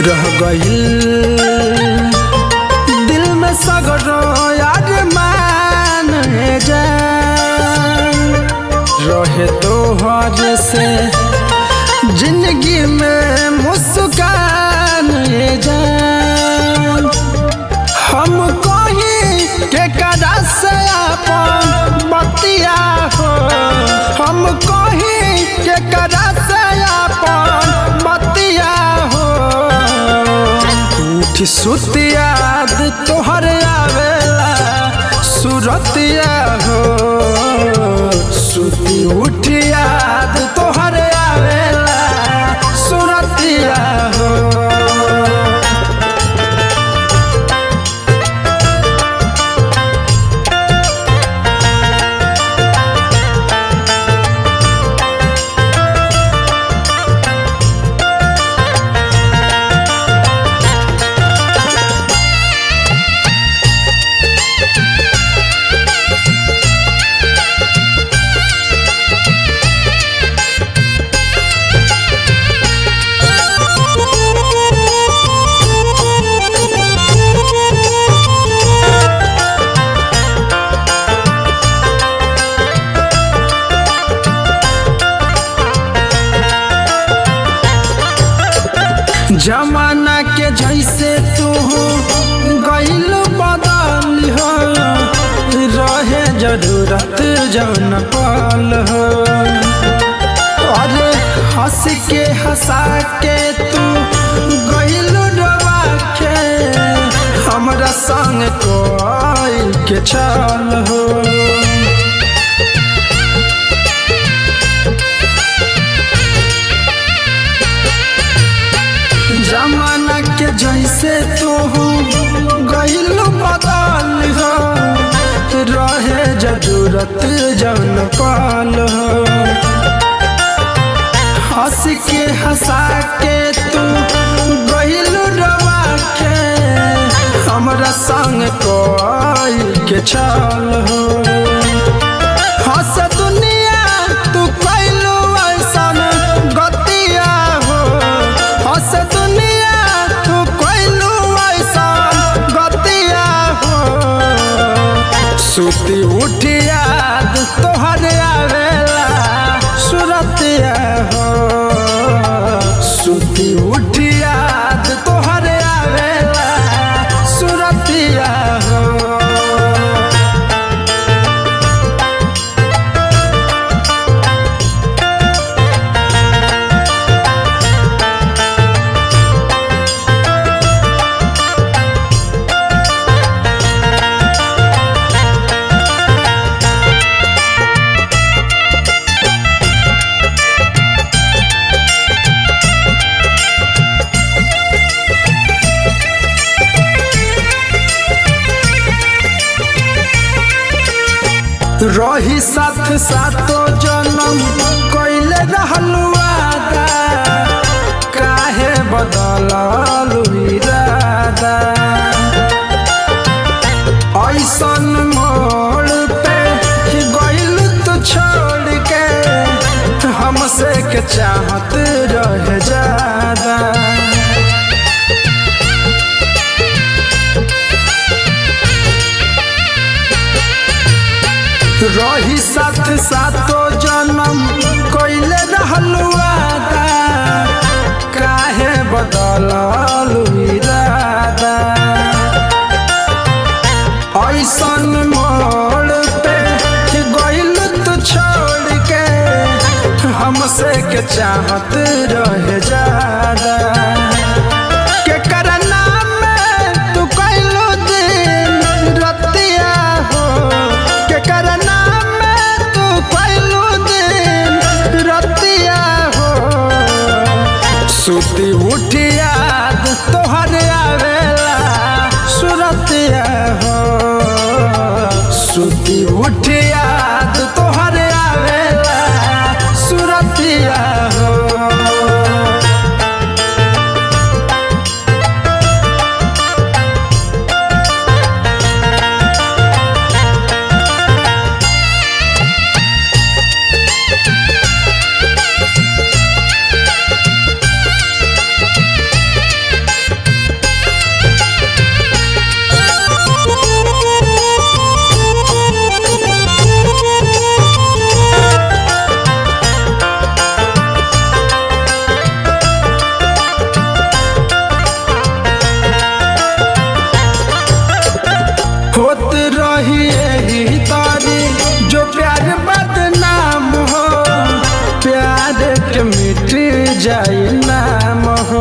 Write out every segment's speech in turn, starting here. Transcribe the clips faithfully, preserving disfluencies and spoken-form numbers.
रह गइल दिल में सगरो यार मान जान रहे तोहर से जिंदगी में मुस्कान जान हम कहीं के करा से अपन बतिया हो हम कहीं के करा से अपन बतिया हो उठ सुत याद तोहर आवेला सुरतिया हो सुती उठ याद तोहर आवेला सुरतिया हो। जमाना के जैसे तू गइल बदल हो रहे जरूरत जौन पल हो अरे हंस के हंसा के तू गइल डबा के हमरा संग कोई के चल हो जमाना के जैसे तू गइल बदल हो रहे जरूरत जौन पल हो हंस के हंसा के तू गइल डबा के हमरा संग कोई के चल हो हंस दुनिया तू कैलू ऐसन गतिया हो हंस दुनिया तू कैलू ऐसन गतिया हो सुती उठ याद तोहर आवेला सुरतिया हो सुती उठ याद तोहर आवेला सुरतिया हो। रही साथ सातो जन्म कइले रहलू वादा काहे बदललू इरादा ऐसन मोड़ पे गइल तू छोड़ के हमसे के चाहत रह ज्यादा रही साथ सातो जन्म कइले रहलू वादा काहे बदललू इरादा ऐसन मोड़ पे गइल तू छोड़ के हमसे के चाहत रह ज्यादा के करना में तू कैलू दिन रतिया हो के करना सुती उठ याद तोहर आवेला सुरतिया हो सुती उठ याद तोहर आवेला सुरतिया हो। होत रही यही तारी जो प्यार बदनाम हो, प्यार के मिट जाए नाम हो।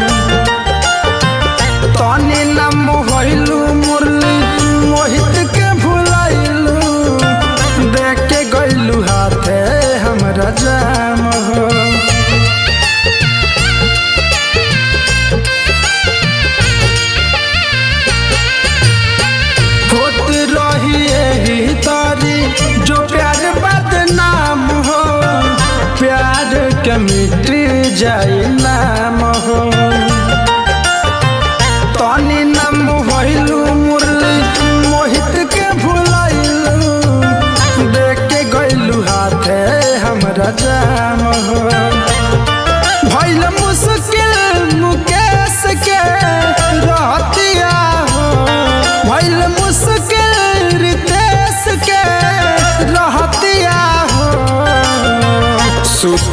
तनी नाम होइलू मुरली मोहित के भुलाइलू, देख के गइलू हाथे हमरा जाम हो। होत रही यही तारी जो प्यार बदनाम हो, प्यार के मिट जाए नाम हो। तनी नाम होइलू मुरली मोहित के भुलाइलू, देख के गइलू हाथे हमरा जाम हो। भइल मुश्किल मुकेश के रहतिया हो, भइल मुश्किल रितेश के रहतिया हो। सुत